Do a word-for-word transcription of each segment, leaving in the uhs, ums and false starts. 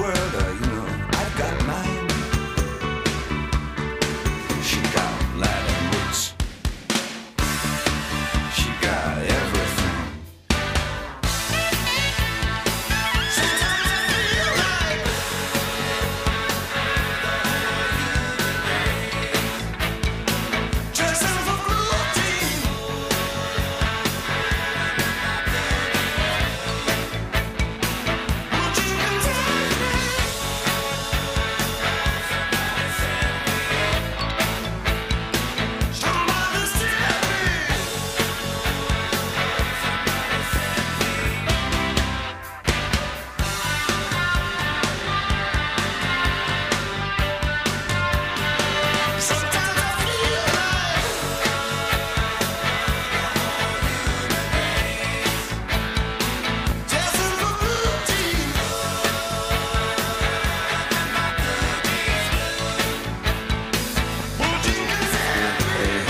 world, uh, you know, I've got mine. She got Latin roots. She got everything. Sometimes I feel like dressing for routine. Would you consider somebody send me? Sometimes I feel like dressing for routine. Would you consider me?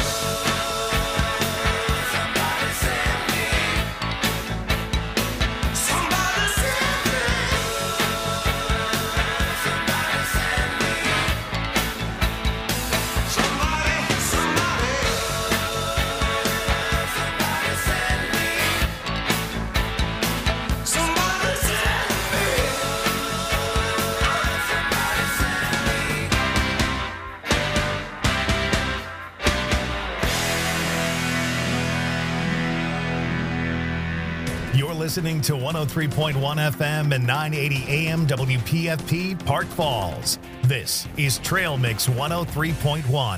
Somebody send me. Somebody, somebody. Somebody send me. You're listening to one oh three point one F M and nine eighty A M W P F P Park Falls. This is Trail Mix one oh three point one.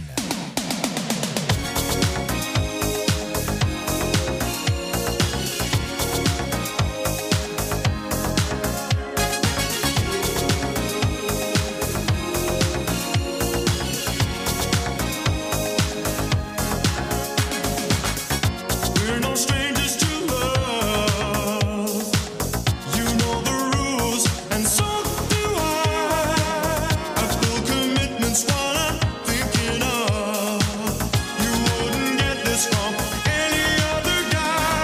We're no strangers to love. You know the rules, and so do I. I feel commitment's what I'm thinking of. You wouldn't get this from any other guy.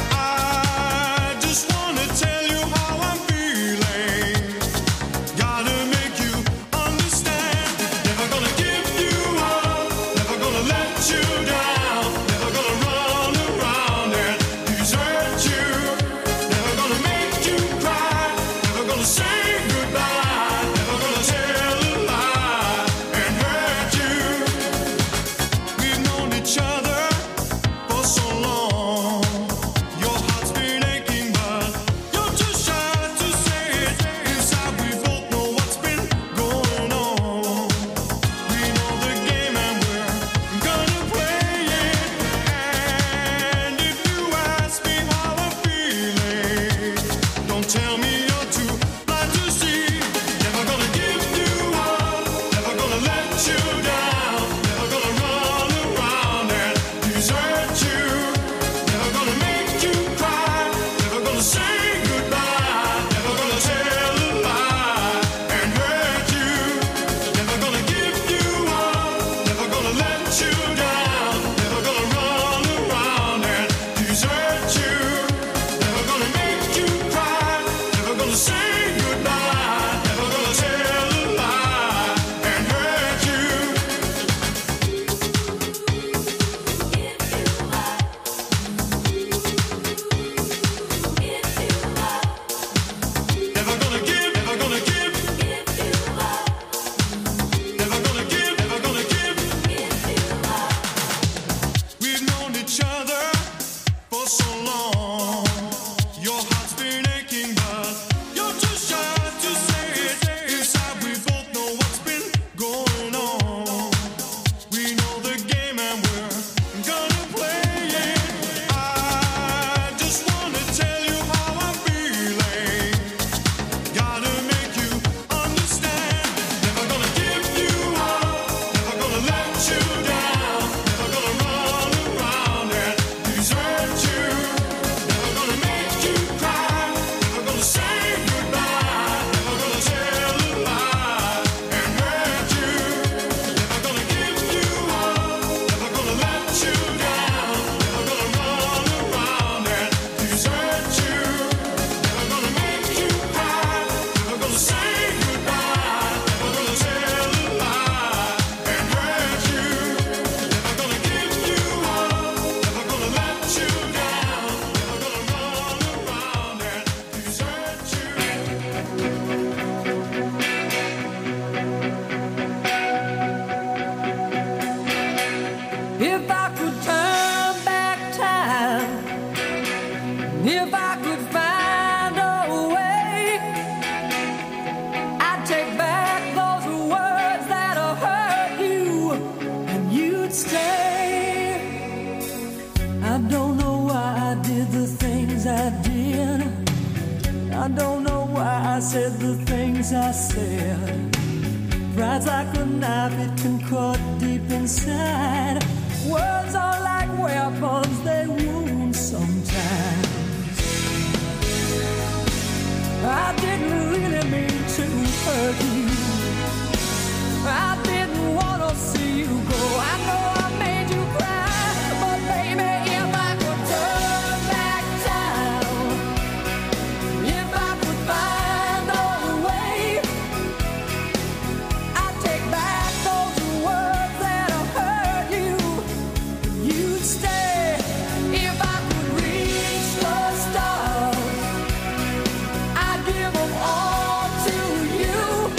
I just wanna tell you how I'm feeling. Gotta make you understand. Never gonna give you up. Never gonna let you down. Never gonna run around and desert you. Never gonna make you cry. Never gonna say goodbye. Never gonna tell a lie and hurt you. We've known each other for so long. Your heart's been aching, but you're too shy to say it. Inside we both know what's been going on. We know the game and we're gonna play it. And if you ask me how I'm feeling, don't tell me you're too blind to see. Never gonna give you up. Never gonna let you down. Never gonna run around and desert you. Never gonna make you cry. Never gonna say goodbye. Never gonna tell a lie and hurt you. Never gonna give you up. Never gonna let you down. Never gonna run around and desert you. Never gonna make you cry. Never gonna say goodbye. Never gonna tell a lie and hurt you. Never gonna give, never gonna give. Never gonna give, never gonna give. If I could turn back time, if I could find a way, I'd take back those words that hurt you, and you'd stay. I don't know why I did the things I did. I don't know why I said the things I said. Pride's like a knife, it can cut deep inside. Words are like weapons, they wound sometimes. I didn't really mean to hurt you. I didn't want to see you go. I know I made you cry, but baby, if I could turn back time, if I could find a way, I'd take back those words that hurt you. You'd stay. If I could reach the stars, I'd give them all to you.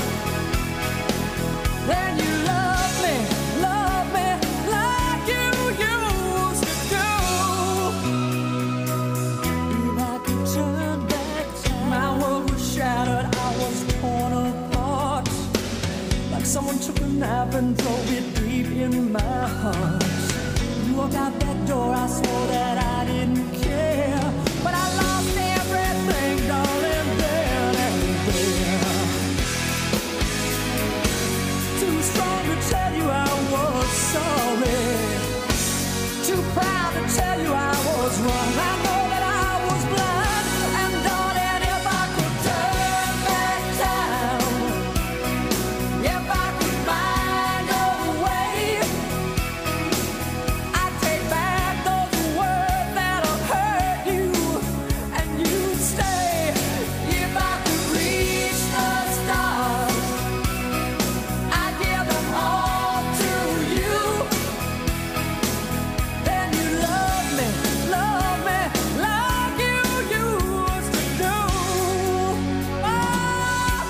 Then you love me, love me like you used to do. If I could turn back time, my world was shattered, I was torn apart. Like someone took a knife and drove it deep in my heart. You walked out that door, I swore that I didn't care. But I lost everything, darling, then and there. Too strong to tell you I was sorry. Too proud to tell you I was wrong. I know that I was blind. And darling, if I could turn back time, if I could find a way, I'd take back those words that hurt you, and you'd stay. If I could reach the stars, I'd give them all to you. Then you love me, love me like you used to do. Oh.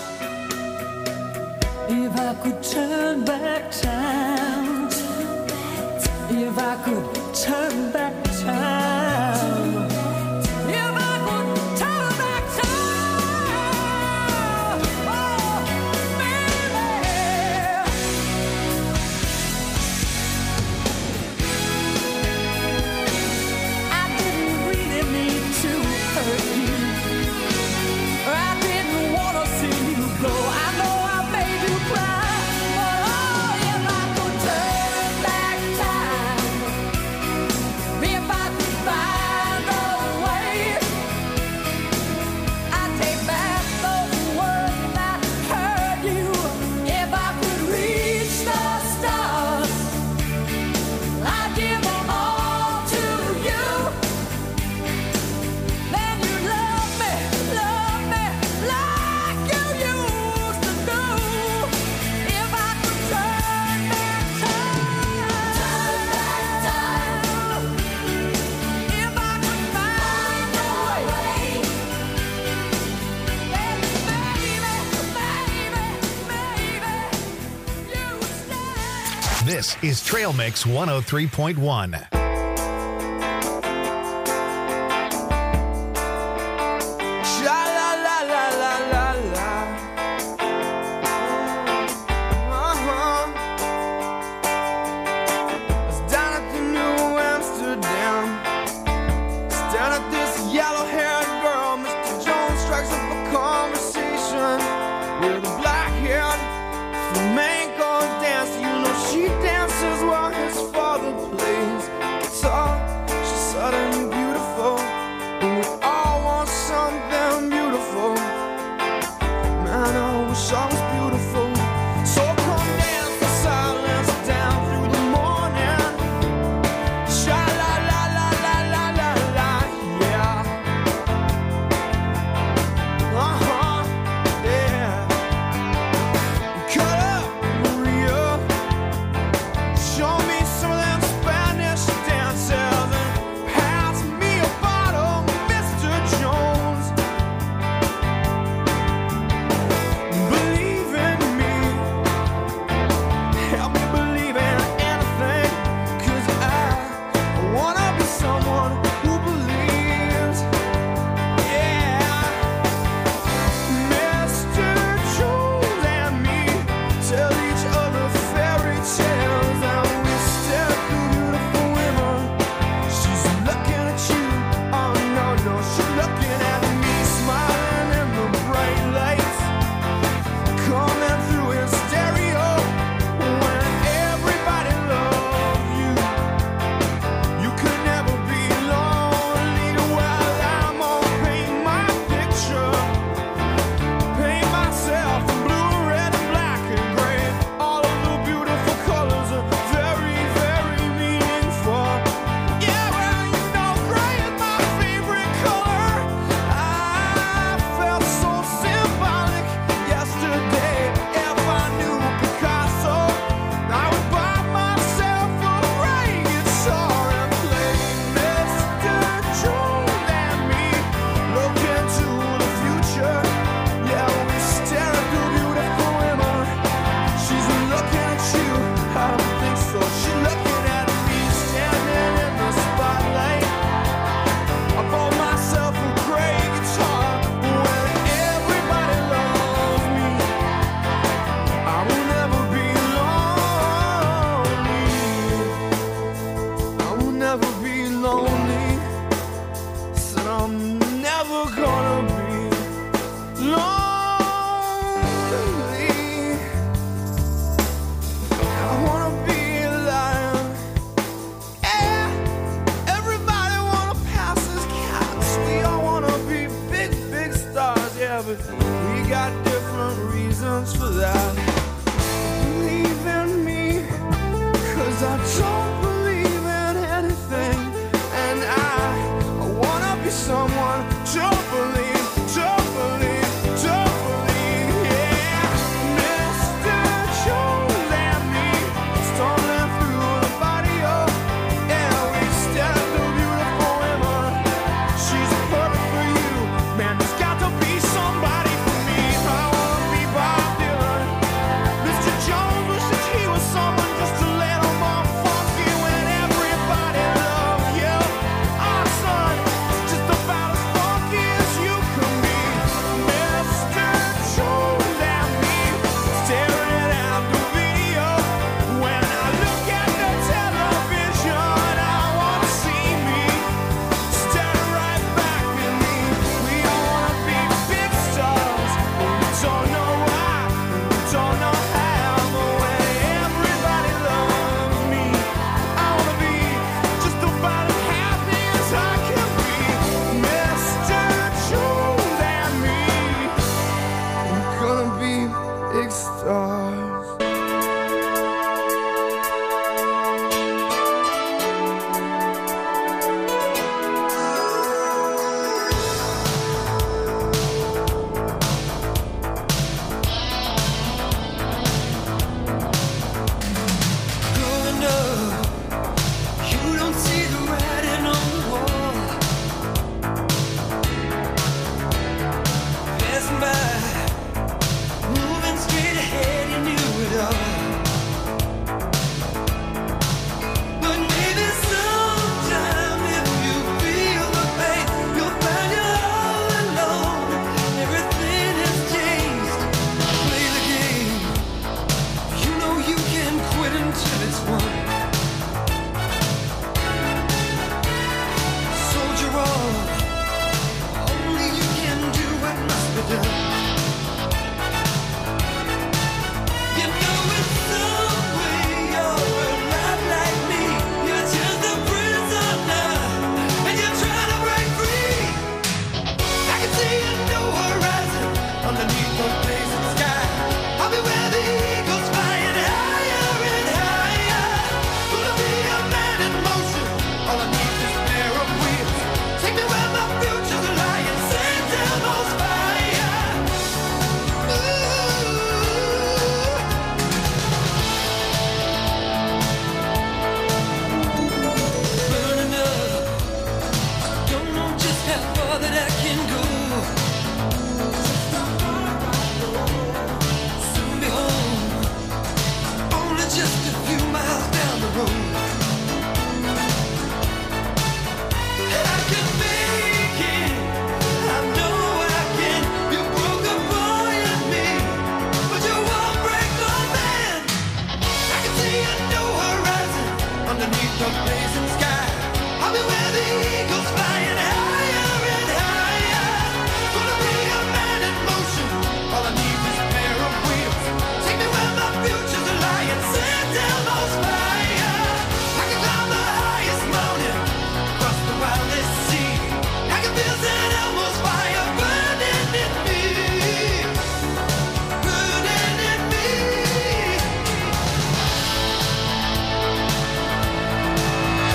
If I could turn back time, if I could turn back time, if I could turn back time, oh, baby. I didn't really mean to hurt you. I didn't want to see you go. I know I made you cry, but oh, if I could turn back time, if I could find a way, I'd take back those words that hurt you. If I could reach the stars, I'd give them all to you. Then you love me, love me like you used to do. If I could turn back time, turn back time, if I could find a way, then baby, baby, baby, you stay. This is Trail Mix one oh three point one. Sha la la la la la la. Uh-huh. I was down at the New Amsterdam. Staring at this yellow-haired girl. Mister Jones strikes up a conversation with a black-haired flamenco dancer. You know she dances while his father plays lonely. Said I'm never gonna be lonely. I wanna be a lion. Yeah, everybody wanna pass as cats. We all wanna be big, big stars. Yeah, but we got different reasons for that. Believe in me, 'cause I don't believe in anything. And I, I wanna be someone. Don't believe, don't believe, don't believe. Yeah, Mister Jones and me, stumbling through the body of. Yeah, we stand the beautiful women. She's perfect for you. Man, there's got to be somebody for me. I wanna be Bob Dylan. Mister Jones wishes he was someone just to let him off funky when everybody loves you. Our son is just about as funky as you can be. Mister Jones and me, staring at the video. When I look at the television, I wanna see me staring right back at me. We all wanna be big stars, but we don't know why, we don't know how. But when everybody loves me, I wanna be just about as happy as I can be. Mister Jones and me, we're gonna be big stars. Growing up, you don't see the writing on the wall. Passing by, moving straight ahead, you knew it all. But maybe sometime if you feel the pain, you'll find you're all alone. Everything has changed. Play the game. You know you can quit until it's won. Soldier on. Only you can do what must be done. You know in some way you're a lot like me. You're just a prisoner, and you're trying to break free. I can see a new horizon underneath the blazing sky. I'll be where the eagles flying higher and higher. Gonna be a man in motion. All I need is a pair of wheels. Take me where my future's lying. Send down those fire. Ooh. Burning up. Don't know just how far that I can go. Soon be home. Only just a few miles down the road. I can make it. I know I can. You broke a boy in me, but you won't break my man. I can see a new horizon underneath the blazing sky. I'll be where the eagles flying higher and higher. Gonna be a man in motion. All I need is a pair of wheels. Take me where my future's lying. Send down those fire. I can climb the highest mountain, cross the wildest sea. I can feel Saint Elmo's fire burning in me, burning in me.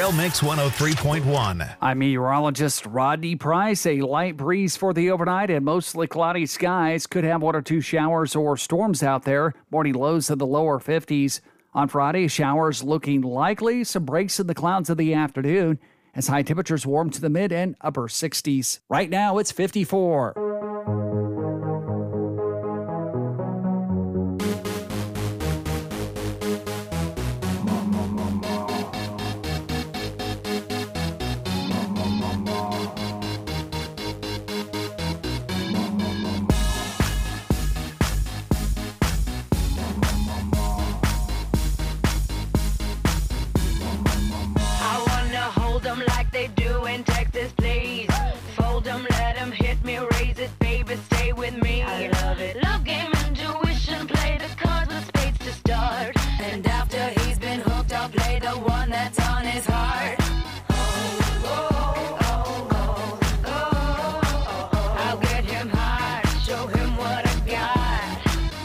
Trail Mix one oh three point one. I'm meteorologist Rodney Price. A light breeze for the overnight and mostly cloudy skies. Could have one or two showers or storms out there. Morning lows in the lower fifties. On Friday, showers looking likely. Some breaks in the clouds in the afternoon as high temperatures warm to the mid and upper sixties. Right now, it's fifty-four. I wanna hold them like they do in Texas, please. Fold them, let them hit me, raise it, baby, stay with me. I love it. Love game, intuition, play the cards with spades to start. And after he's been hooked, I'll play the one that's on his heart. I'll get him hard, show him what I got.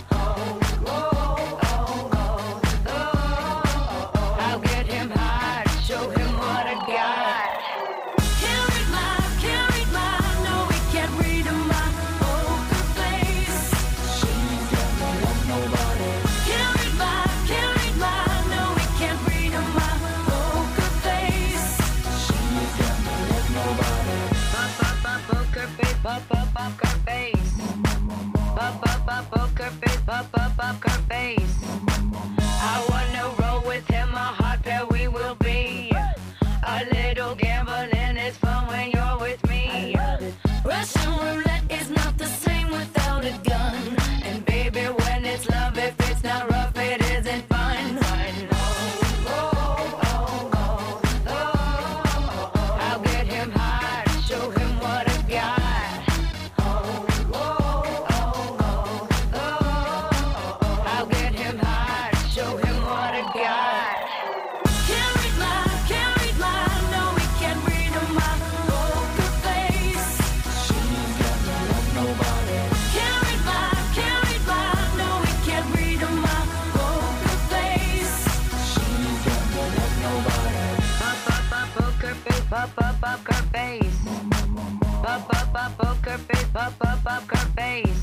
I'll get him hard, show him what I got. Can't read my, can't read my, no, we can't read my poker face. She's got no love, nobody. Can't read my, can't read my, no, we can't read my poker face. She's got no love, nobody. Pop, pop, pop, poker face, pop, pop, poker face. Pop, pop, pop, poker face, pop, pop, poker face. I wanna roll with him, a hot pair we will be. A little gambling is fun when you're with me. Russian roulette is not the same without a gun. And baby, when it's love, if it's not rough, it isn't fun. I'll get him hard, show him what I got. I'll get him hard, show him what I got. Can't read my, can't read my, no, we can't read my poker face. She's got no love, nobody. Can't read my, can't read my, no, we can't read my poker face. She's got no love, nobody. Pop, pop, pop, poker face, pop, pop, poker face. Pop, pop, pop, poker face, pop, pop, poker face.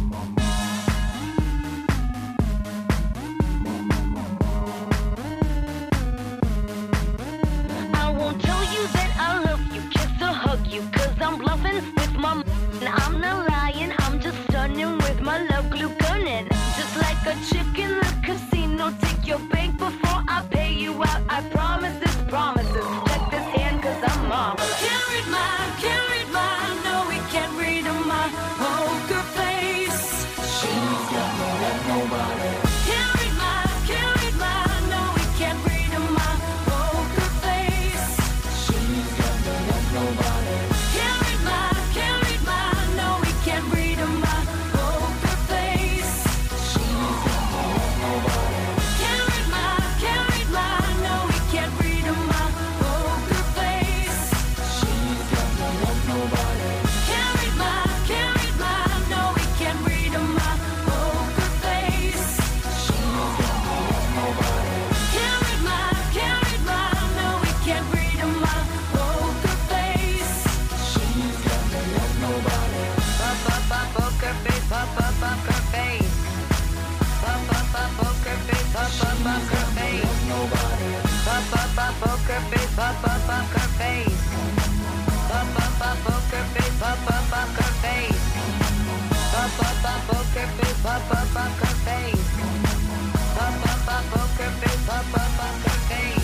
I won't tell you that I love you, kiss or hug you, cause I'm bluffing with my m- and I'm not lying, I'm just stunning with my love glue gunning. Just like a chick in the casino, take your bank before I pay you out. I promise this, promises. Check this hand cause I'm marvelous. Can't read my, can't read my, no, we can't read my poker face. She's got no love, nobody. Can't read my, can't read my, no, we can't read my poker face. She's got no love, nobody. Can't read my, can't read my, no, we can't read my poker face. She's got no love, nobody. Can't read my, can't read my, no, we can't read my poker face. She's got no love, nobody. Can't read my, can't read my, no, we can't read my poker face. She's got no love, nobody. Can't read my, can't read my, no, we can't read my poker face. She's got no love, nobody. Pop, pop, pop, poker face, pop, pop, poker face. Pop, pop, pop, poker face, pop, pop, poker face. Nobody. Pop, pop, pop, poker face, pop, pop, poker face. Pop, pop, pop, poker face, pop, pop, poker face. Pop, pop, pop, poker face, pop, pop, poker face. Pop, pop, pop, poker face, pop, pop, poker face.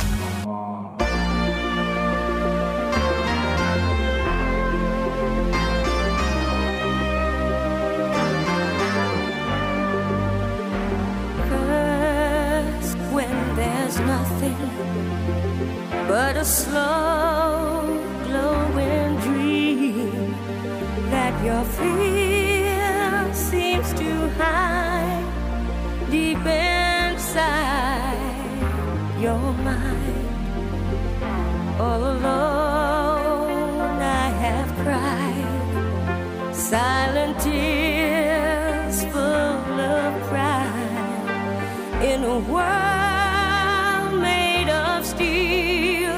First, when there's nothing but a slow glowing dream that your fear seems to hide deep inside your mind. All alone I have cried silent tears full of pride in a world made of steel.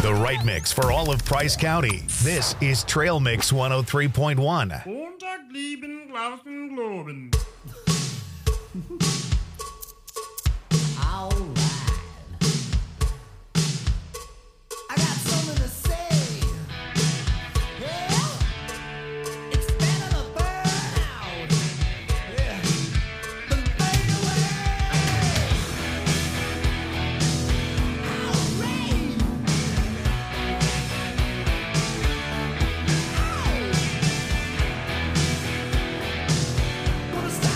The right mix for all of Price County. This is Trail Mix one oh three point one. Montag, lieben, glauben, globen. I got something to say. Yeah, it's better to burn out. Yeah, than fade away. Outrage. Gonna stop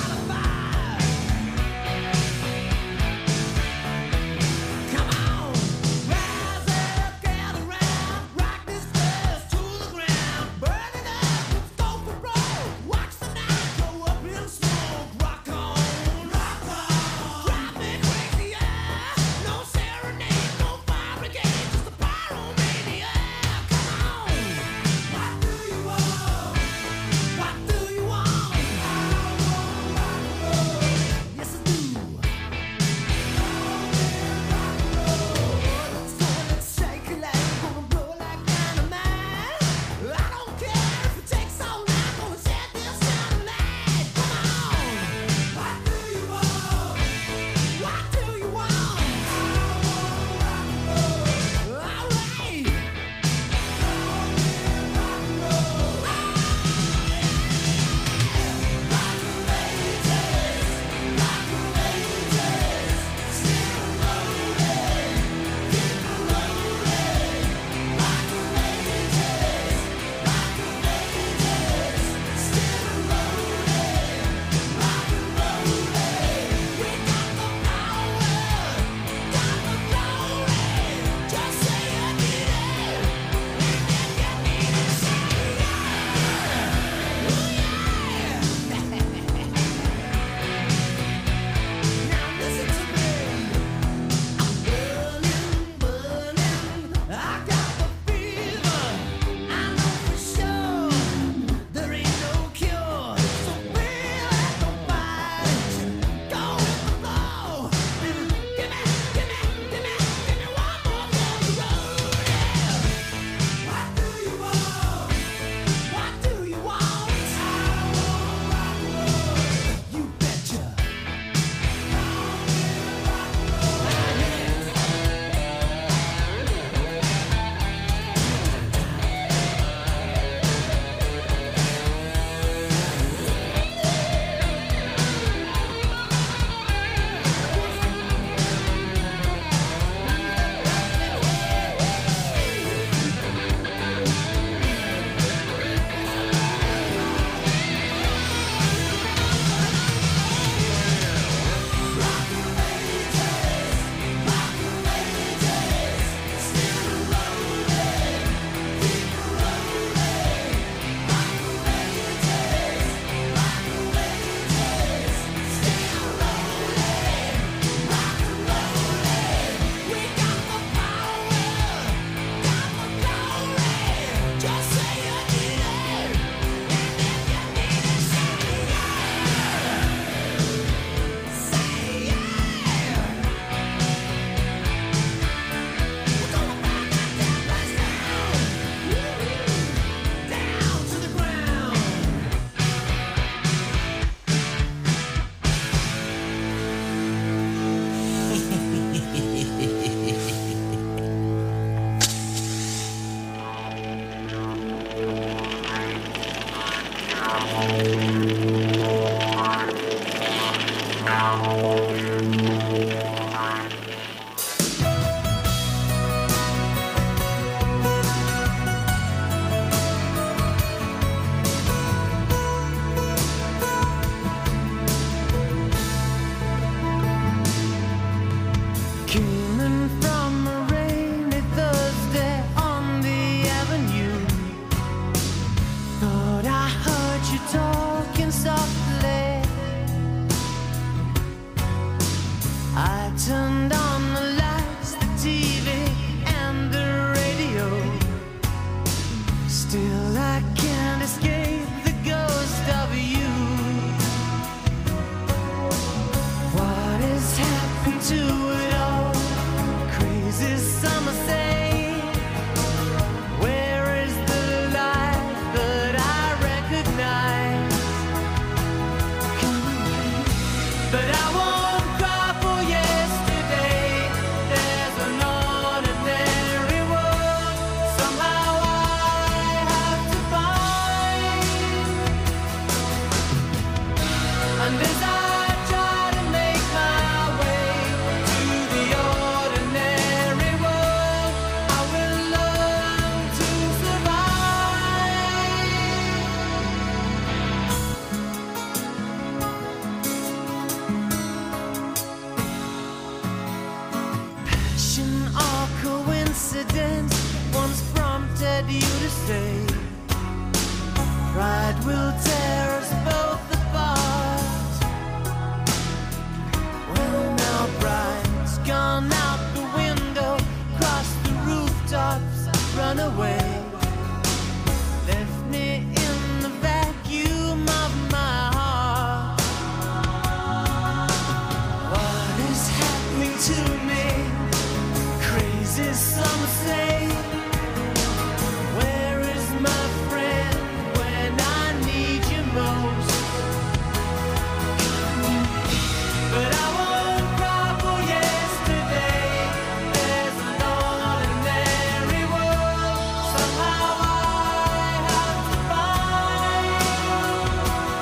say pride will tear us both apart. Well, now pride's gone out the window, crossed the rooftops, run away, left me in the vacuum of my heart. What is happening to me? Crazy, some say. Where is my friend when I need you most? But I won't cry for yesterday. There's an ordinary world somehow I have to find.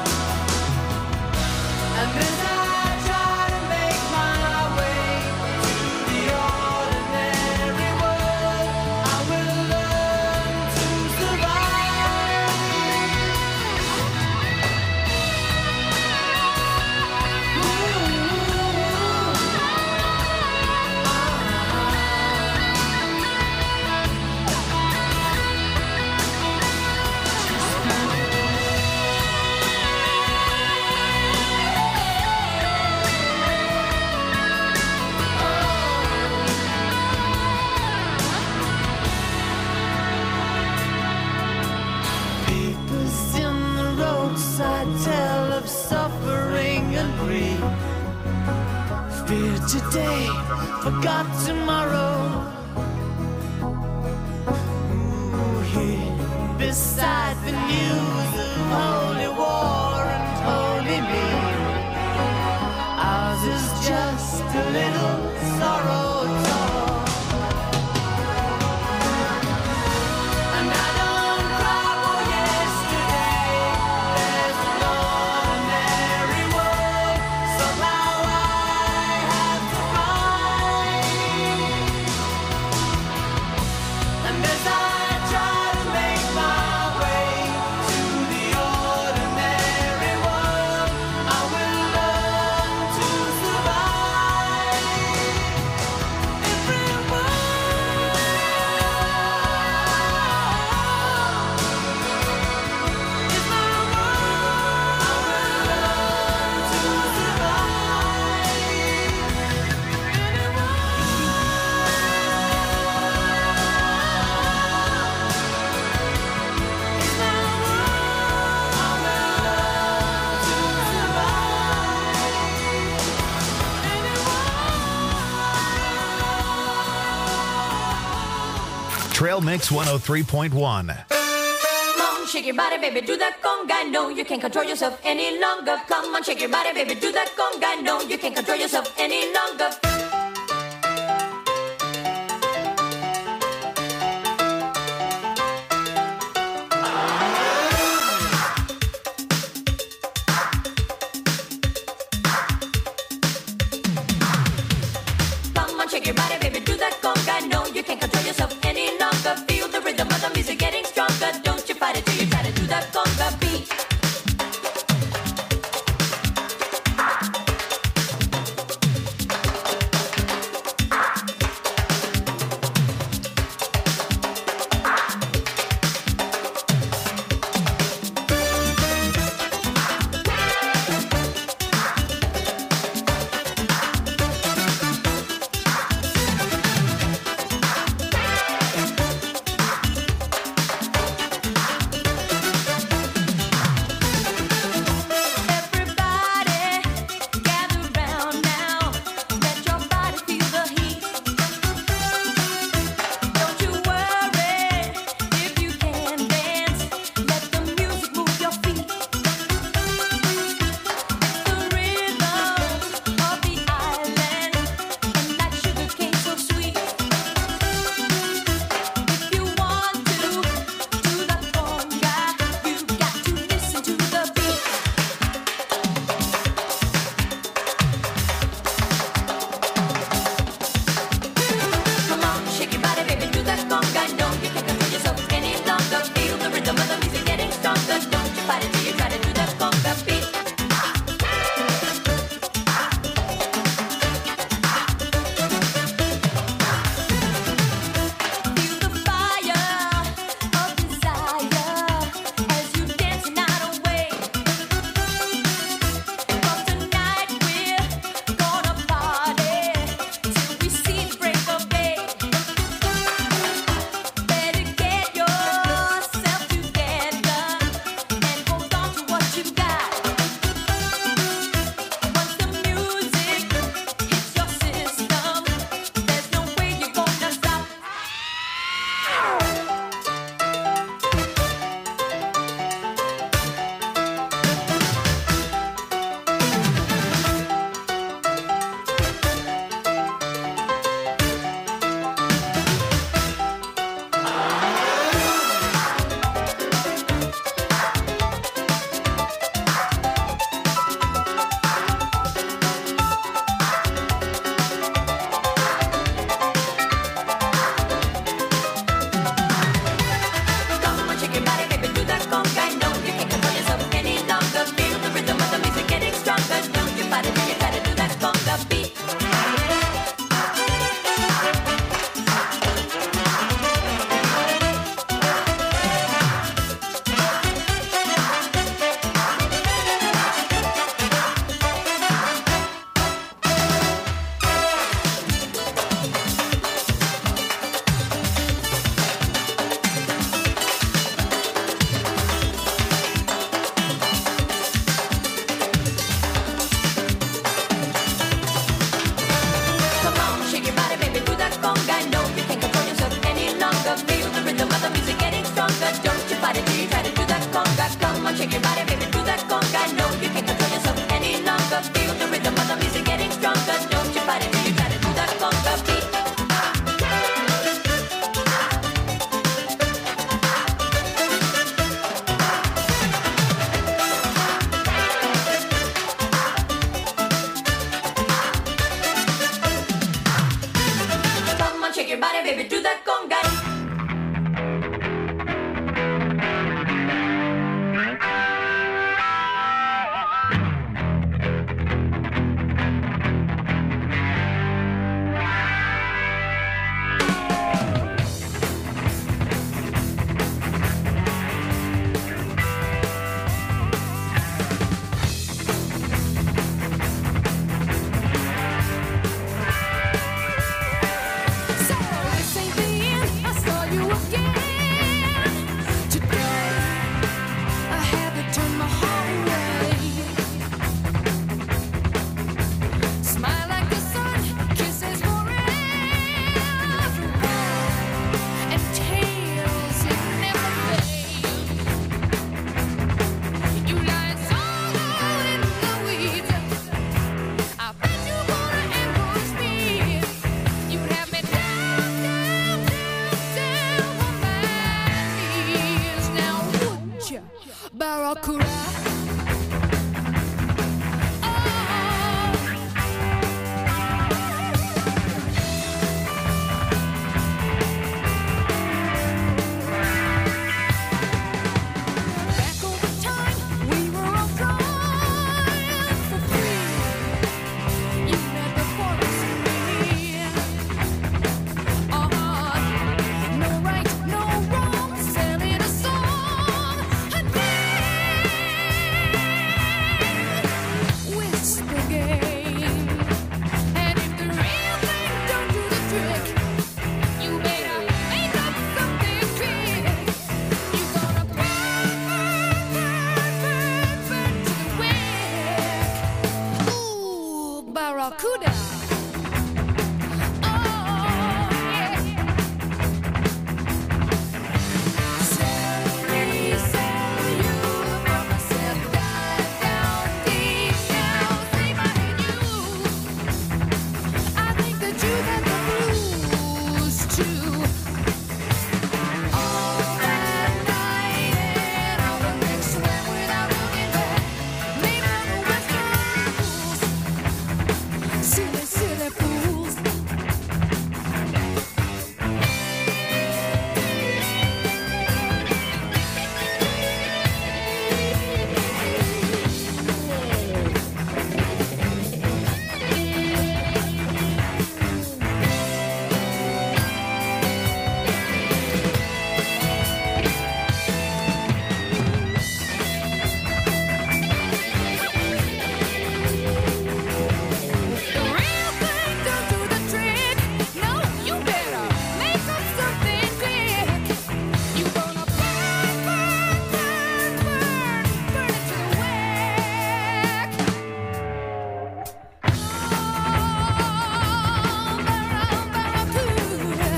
And as I try to make my way to the ordinary world, I will learn to survive. Papers in the roadside tell of suffering and grief. Fear today, forgot tomorrow. Ooh, here beside the news of holy war and holy me, ours is just a little sorrow told. And I don't cry for yesterday. There's an ordinary world somehow I have to find. And as I try to make my way to the ordinary world, I will learn to survive. Everyone is my world. I will learn to survive. Anyone is my world. I will learn to survive. Trail Mix one oh three point one. Come on, shake your body, baby, do that conga. No, you can't control yourself any longer. Come on, shake your body, baby, do that conga. No, you can't control yourself any longer. Come on, shake your body, baby, do that conga. No, you can't control yourself any longer. Feel the rhythm of the music getting stronger. Don't you fight it till you try to do that conga beat. Barracuda. Back over time, we were all flying for free. You never promised me. Uh-huh. No right, no wrong, selling a song and whisper game. And if the real thing don't do the trick, you better make up something quick. You gonna burn, burn, burn, burn, burn to the wick. Ooh, Barracuda. Oh, yeah. Sell me, sell you, promises die down deep down. Say my you. I think that you got the blues too. All that night and all the next went without looking back. Maybe the Western rules. Silly, silly fools. The real thing don't do the trick. No, you better make up something quick. You gonna burn, burn, burn, burn, burn it to the wick. Oh, Barracuda.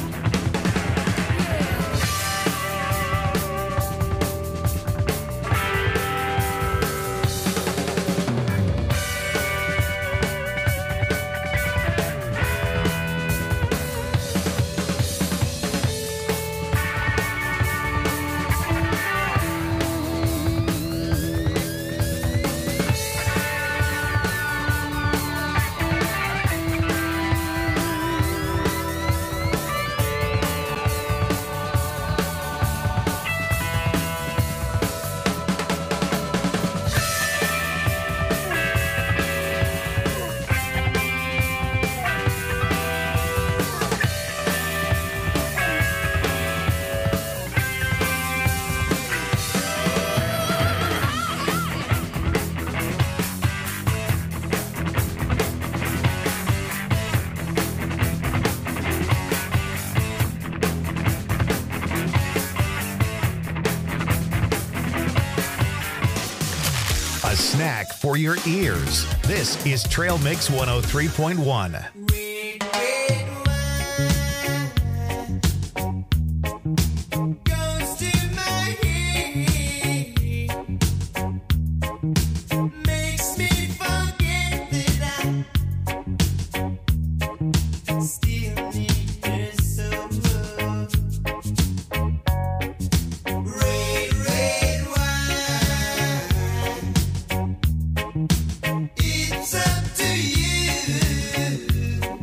A snack for your ears. This is Trail Mix one oh three point one. Goes to my head, makes me forget that I still need her so much. Red, red wine, it's up to you.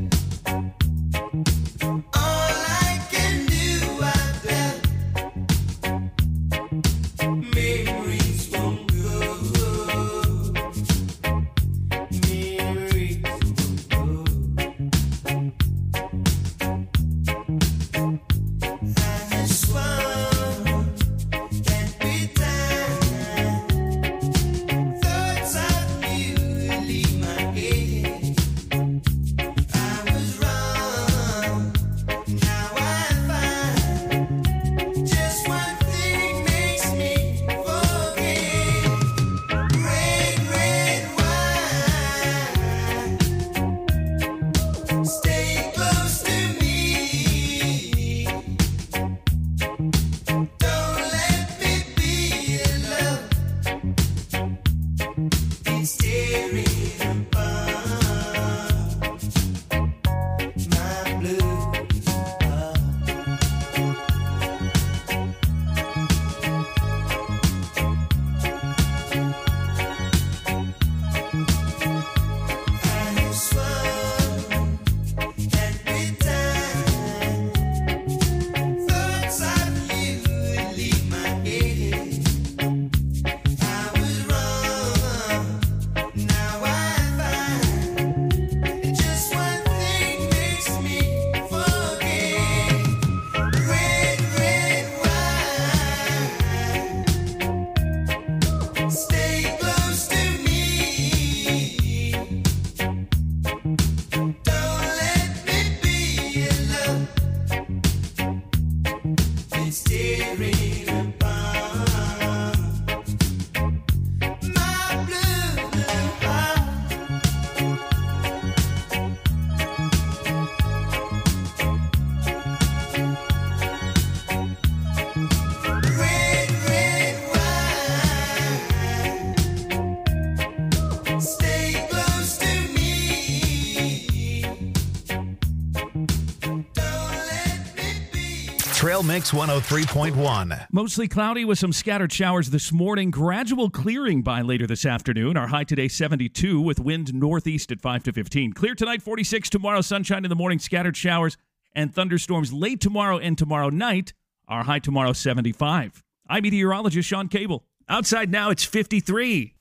Trail Mix one oh three point one. Mostly cloudy with some scattered showers this morning. Gradual clearing by later this afternoon. Our high today seventy-two with wind northeast at five to fifteen. Clear tonight forty-six. Tomorrow sunshine in the morning, scattered showers and thunderstorms late tomorrow and tomorrow night. Our high tomorrow seventy-five. I'm meteorologist Sean Cable. Outside now it's fifty-three.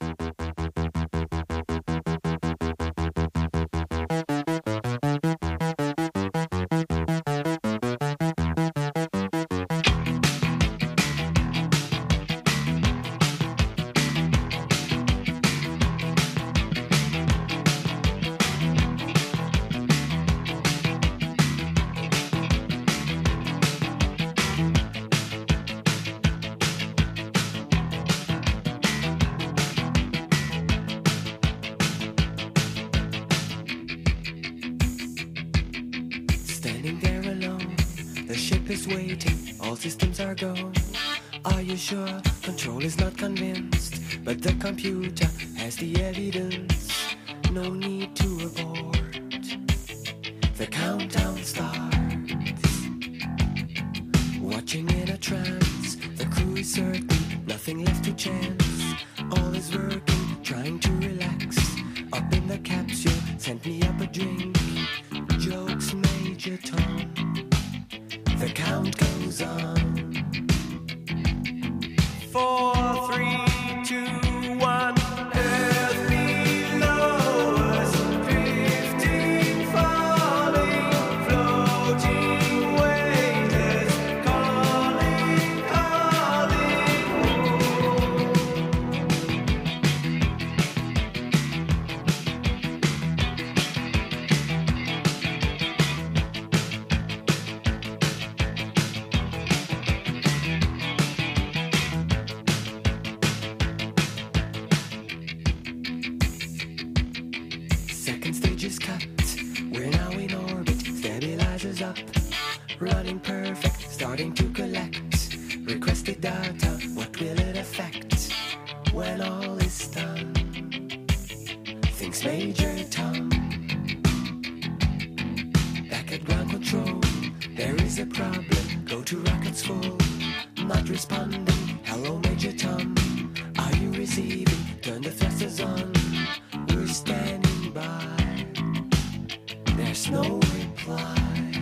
Standing there alone, the ship is waiting, all systems are go. Are you sure? Control is not convinced, but the computer has the evidence. No need to abort. The countdown starts. Watching in a trance, the crew is certain, nothing left to chance. All is working, trying to relax. Up in the capsule, sent me up a drink. Jokes, Major Tom. The count goes on. Four, three, two, one. Earth below us, drifting, falling, floating, weightless, calling, Second stage is cut. We're now in orbit. Stabilizers up. Running perfect. Starting to collect. Requested data. What will it affect when all is done? Thinks Major Tom. Back at ground control. There is a problem. Go to rocket school. Not responding. Hello, Major Tom. Are you receiving? Turn the thrusters on. We're standing by. There's no reply.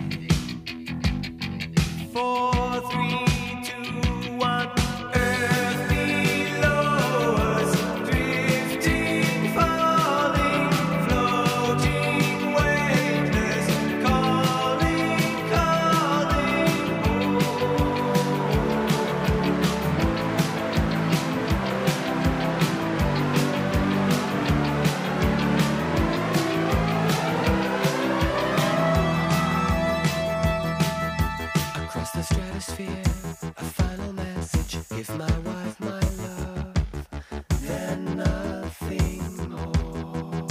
Four, three, two, one. Earth below us, drifting, falling, floating, weightless, calling, calling. Across the stratosphere, a final message. Give my wife my love, then nothing more.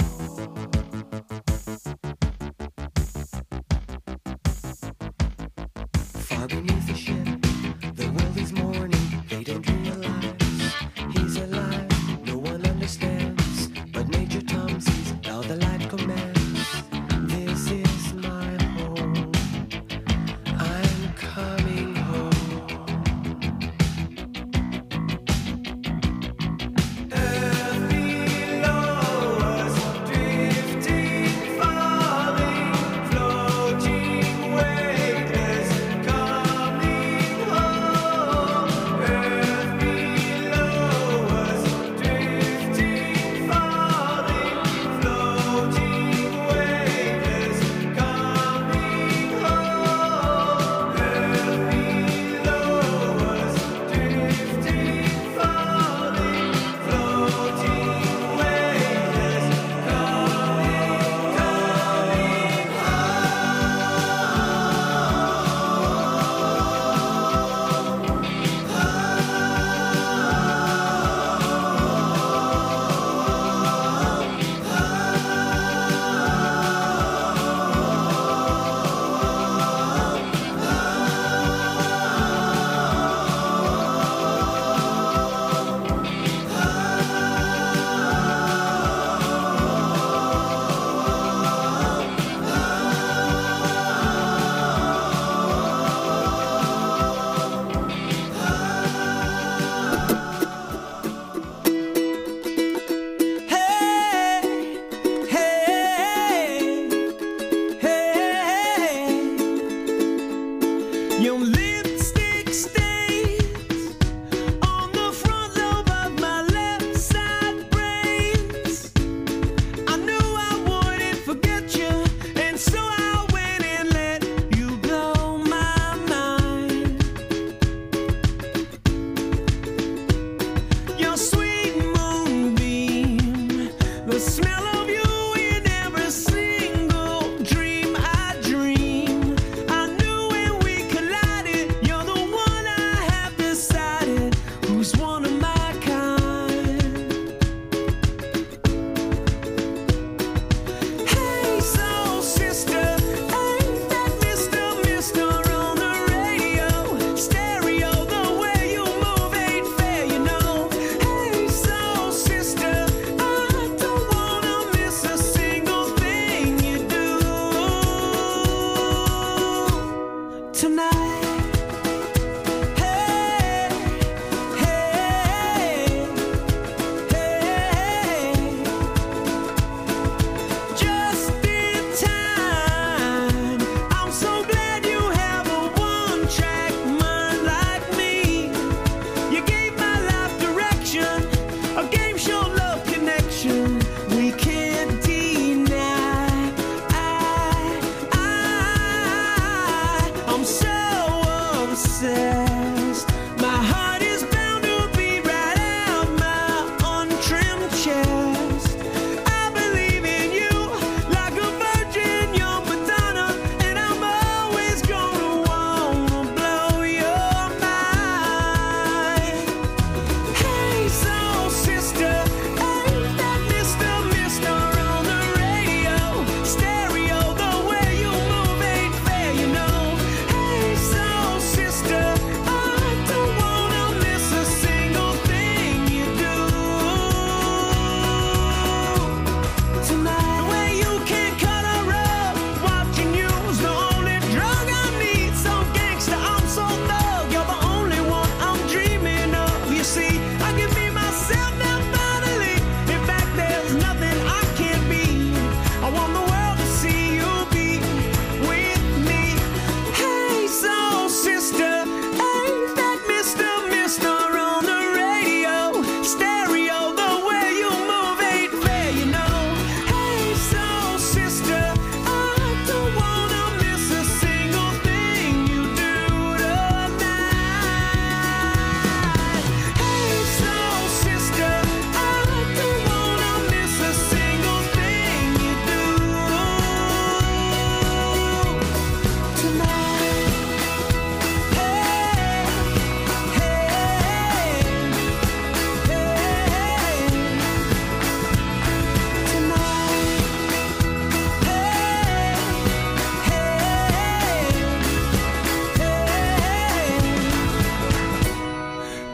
Far beneath the ship, the world is mourning. They don't realize he's alive. No one understands, but Major Tom sees now the light commands. This is my home. I'm coming home.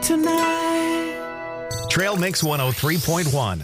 tonight. Trail Mix one oh three point one.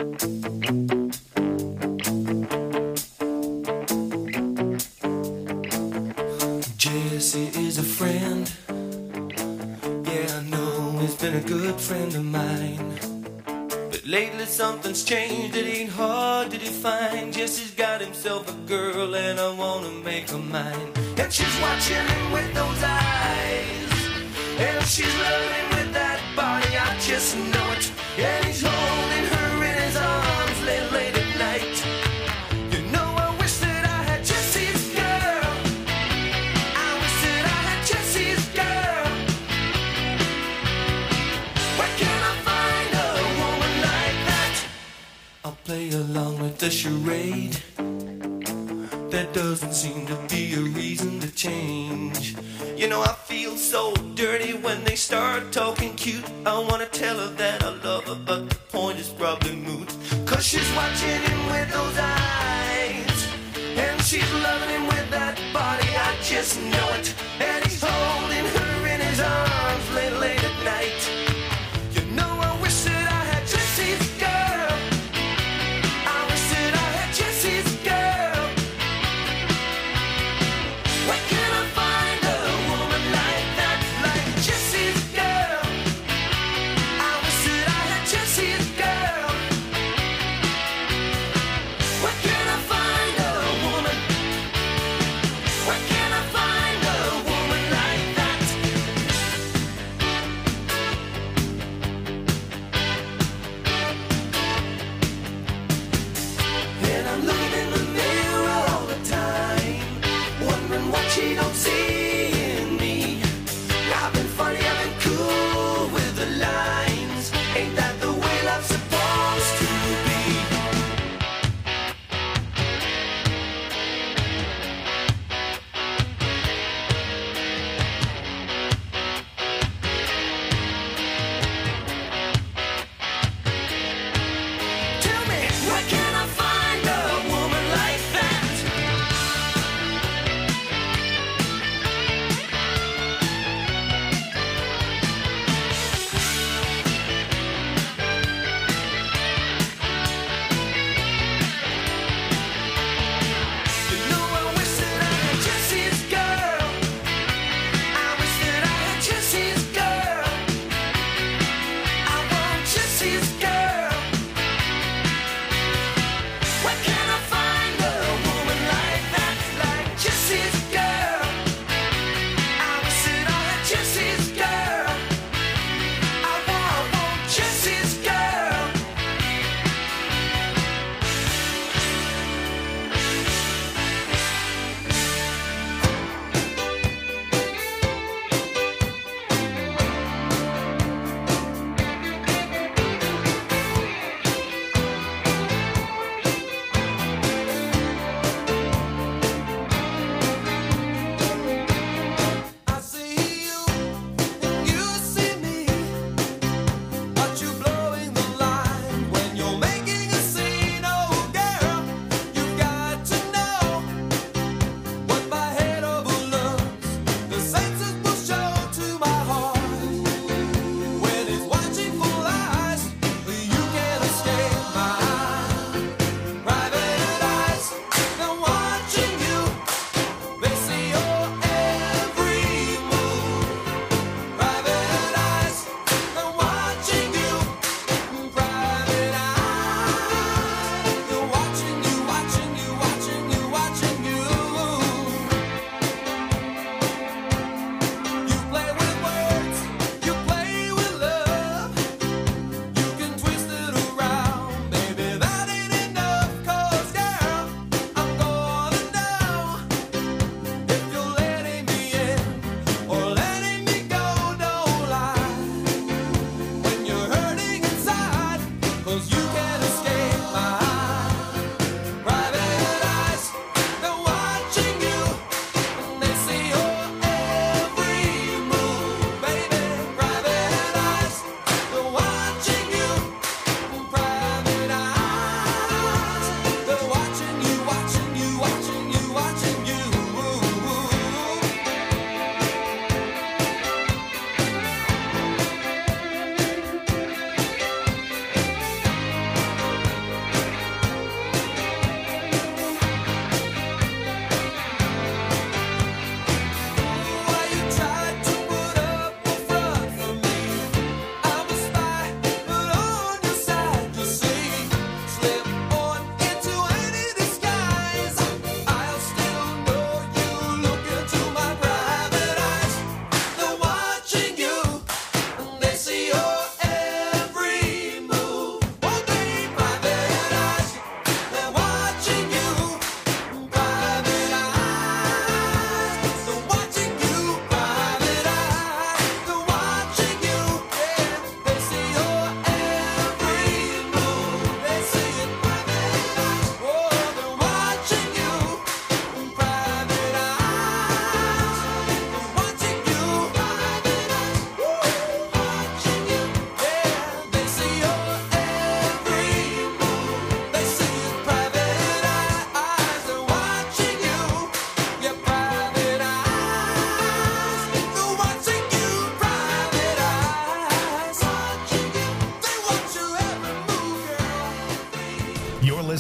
Jesse is a friend. Yeah, I know he's been a good friend of mine. But lately something's changed, it ain't hard to define. Jesse's got himself a girl and I wanna make her mine. And she's watching him with those eyes, and she's loving him with that body, I just know it. And he's holding her in his arms late, late at night. You know I wish that I had Jesse's girl. I wish that I had Jesse's girl. Where can I find a woman like that? I'll play along with the charade. There doesn't seem to be a reason to change. You know I feel so dirty when they start talking cute. I wanna tell her that I love her, but the point is probably moot. Cause she's watching him with those eyes, and she's loving him with that body, I just know it. And he's holding her in his arms late, late at night. You know I wish that I had Jesse's girl. I wish that I had Jesse's girl. Where can I find a woman like that, like Jesse's girl? I wish that I had Jesse's girl. Where can I find a woman? Where can I find a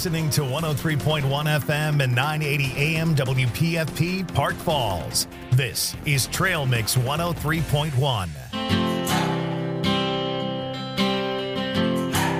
listening to one oh three point one F M and nine eighty A M W P F P Park Falls. This is Trail Mix one oh three point one.